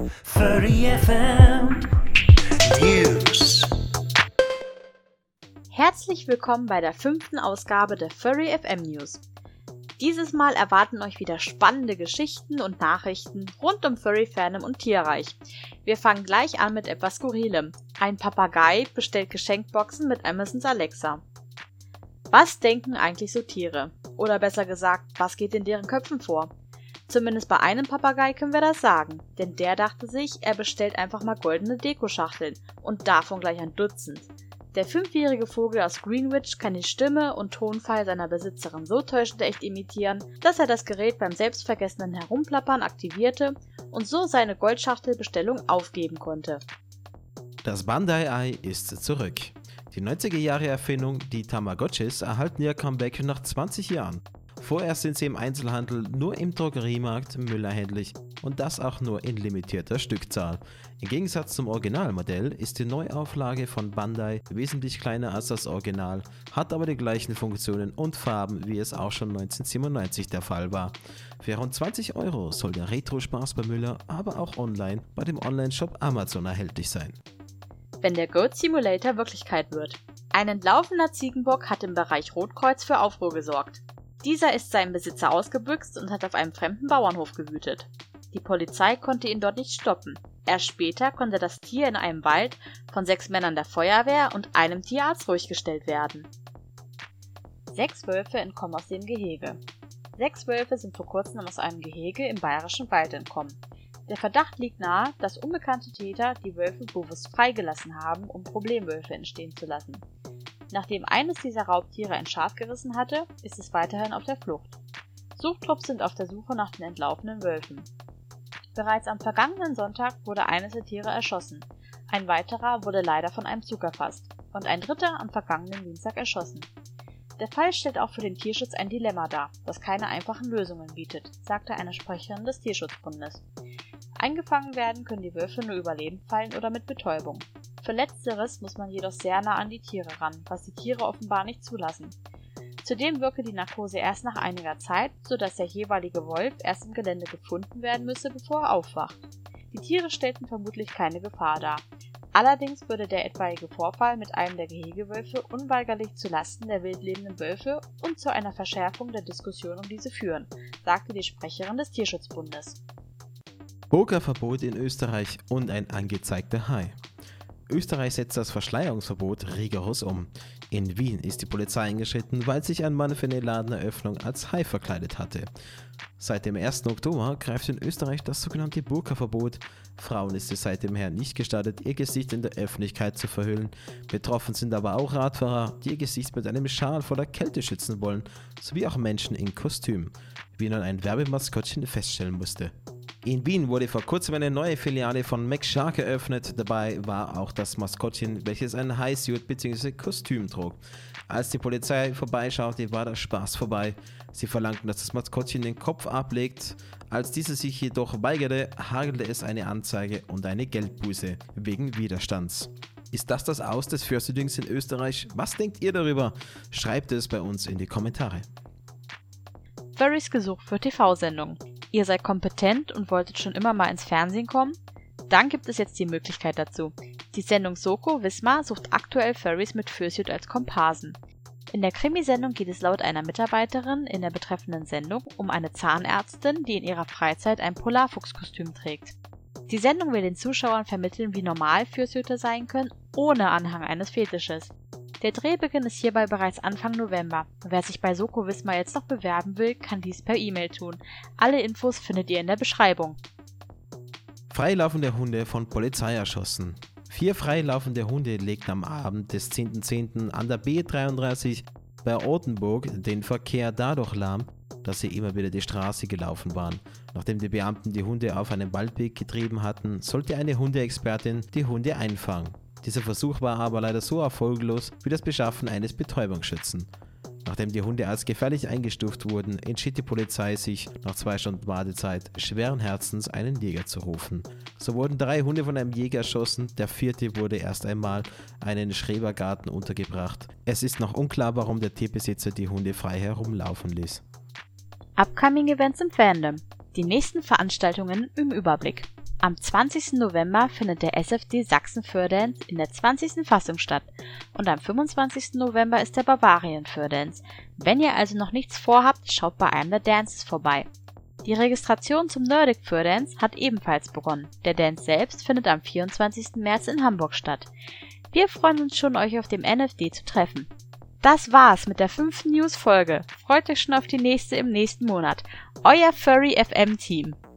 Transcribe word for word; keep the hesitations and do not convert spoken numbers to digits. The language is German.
Furry F M News. Herzlich willkommen bei der fünften Ausgabe der Furry F M News. Dieses Mal erwarten euch wieder spannende Geschichten und Nachrichten rund um Furry-Fandom und Tierreich. Wir fangen gleich an mit etwas Skurrilem. Ein Papagei bestellt Geschenkboxen mit Amazons Alexa. Was denken eigentlich so Tiere? Oder besser gesagt, was geht in deren Köpfen vor? Zumindest bei einem Papagei können wir das sagen, denn der dachte sich, er bestellt einfach mal goldene Dekoschachteln und davon gleich ein Dutzend. Der fünfjährige Vogel aus Greenwich kann die Stimme und Tonfall seiner Besitzerin so täuschend echt imitieren, dass er das Gerät beim selbstvergessenen Herumplappern aktivierte und so seine Goldschachtelbestellung aufgeben konnte. Das Bandai-Ei ist zurück. Die neunziger-Jahre-Erfindung, die Tamagotchis, erhalten ihr Comeback nach zwanzig Jahren. Vorerst sind sie im Einzelhandel nur im Drogeriemarkt Müller erhältlich und das auch nur in limitierter Stückzahl. Im Gegensatz zum Originalmodell ist die Neuauflage von Bandai wesentlich kleiner als das Original, hat aber die gleichen Funktionen und Farben, wie es auch schon neunzehnhundertsiebenundneunzig der Fall war. Für rund zwanzig Euro soll der Retro-Spaß bei Müller, aber auch online bei dem Online-Shop Amazon erhältlich sein. Wenn der Goat Simulator Wirklichkeit wird. Ein entlaufener Ziegenbock hat im Bereich Rotkreuz für Aufruhr gesorgt. Dieser ist seinem Besitzer ausgebüxt und hat auf einem fremden Bauernhof gewütet. Die Polizei konnte ihn dort nicht stoppen. Erst später konnte das Tier in einem Wald von sechs Männern der Feuerwehr und einem Tierarzt ruhig gestellt werden. Sechs Wölfe entkommen aus dem Gehege. Sechs Wölfe sind vor kurzem aus einem Gehege im bayerischen Wald entkommen. Der Verdacht liegt nahe, dass unbekannte Täter die Wölfe bewusst freigelassen haben, um Problemwölfe entstehen zu lassen. Nachdem eines dieser Raubtiere ein Schaf gerissen hatte, ist es weiterhin auf der Flucht. Suchtrupps sind auf der Suche nach den entlaufenen Wölfen. Bereits am vergangenen Sonntag wurde eines der Tiere erschossen, ein weiterer wurde leider von einem Zug erfasst und ein dritter am vergangenen Dienstag erschossen. Der Fall stellt auch für den Tierschutz ein Dilemma dar, das keine einfachen Lösungen bietet, sagte eine Sprecherin des Tierschutzbundes. Eingefangen werden können die Wölfe nur über Leben fallen oder mit Betäubung. Für Letzteres muss man jedoch sehr nah an die Tiere ran, was die Tiere offenbar nicht zulassen. Zudem wirke die Narkose erst nach einiger Zeit, sodass der jeweilige Wolf erst im Gelände gefunden werden müsse, bevor er aufwacht. Die Tiere stellten vermutlich keine Gefahr dar. Allerdings würde der etwaige Vorfall mit einem der Gehegewölfe unweigerlich zu Lasten der wildlebenden Wölfe und zu einer Verschärfung der Diskussion um diese führen, sagte die Sprecherin des Tierschutzbundes. Burka-Verbot in Österreich und ein angezeigter Hai. Österreich setzt das Verschleierungsverbot rigoros um. In Wien ist die Polizei eingeschritten, weil sich ein Mann für eine Ladeneröffnung als Hai verkleidet hatte. Seit dem ersten Oktober greift in Österreich das sogenannte Burka-Verbot. Frauen ist es seitdem her nicht gestattet, ihr Gesicht in der Öffentlichkeit zu verhüllen. Betroffen sind aber auch Radfahrer, die ihr Gesicht mit einem Schal vor der Kälte schützen wollen, sowie auch Menschen in Kostüm, wie nun ein Werbemaskottchen feststellen musste. In Wien wurde vor kurzem eine neue Filiale von McShark eröffnet. Dabei war auch das Maskottchen, welches ein High-Suit bzw. Kostüm trug. Als die Polizei vorbeischaute, war der Spaß vorbei. Sie verlangten, dass das Maskottchen den Kopf ablegt. Als dieser sich jedoch weigerte, hagelte es eine Anzeige und eine Geldbuße wegen Widerstands. Ist das das Aus des Fürstentums in Österreich? Was denkt ihr darüber? Schreibt es bei uns in die Kommentare. Furries gesucht für T V-Sendungen. Ihr seid kompetent und wolltet schon immer mal ins Fernsehen kommen? Dann gibt es jetzt die Möglichkeit dazu. Die Sendung Soko Wismar sucht aktuell Furries mit Fursuit als Komparsen. In der Krimisendung geht es laut einer Mitarbeiterin in der betreffenden Sendung um eine Zahnärztin, die in ihrer Freizeit ein Polarfuchskostüm trägt. Die Sendung will den Zuschauern vermitteln, wie normal Fursuiter sein können, ohne Anhang eines Fetisches. Der Drehbeginn ist hierbei bereits Anfang November. Wer sich bei Soko Wismar jetzt noch bewerben will, kann dies per E-Mail tun. Alle Infos findet ihr in der Beschreibung. Freilaufende Hunde von Polizei erschossen. Vier freilaufende Hunde legten am Abend des zehnten zehnten an der B dreiunddreißig bei Ortenburg den Verkehr dadurch lahm, dass sie immer wieder die Straße gelaufen waren. Nachdem die Beamten die Hunde auf einen Waldweg getrieben hatten, sollte eine Hundeexpertin die Hunde einfangen. Dieser Versuch war aber leider so erfolglos wie das Beschaffen eines Betäubungsschützen. Nachdem die Hunde als gefährlich eingestuft wurden, entschied die Polizei sich, nach zwei Stunden Wartezeit, schweren Herzens einen Jäger zu rufen. So wurden drei Hunde von einem Jäger erschossen, der vierte wurde erst einmal einen Schrebergarten untergebracht. Es ist noch unklar, warum der Tierbesitzer die Hunde frei herumlaufen ließ. Upcoming Events im Fandom. Die nächsten Veranstaltungen im Überblick. Am zwanzigsten November findet der S F D Sachsen Fur-Dance in der zwanzigsten Fassung statt und am fünfundzwanzigsten November ist der Bavarien Fur-Dance. Wenn ihr also noch nichts vorhabt, schaut bei einem der Dances vorbei. Die Registration zum Nordic Fur-Dance hat ebenfalls begonnen. Der Dance selbst findet am vierundzwanzigsten März in Hamburg statt. Wir freuen uns schon, euch auf dem N F D zu treffen. Das war's mit der fünften News-Folge. Freut euch schon auf die nächste im nächsten Monat. Euer Furry F M Team.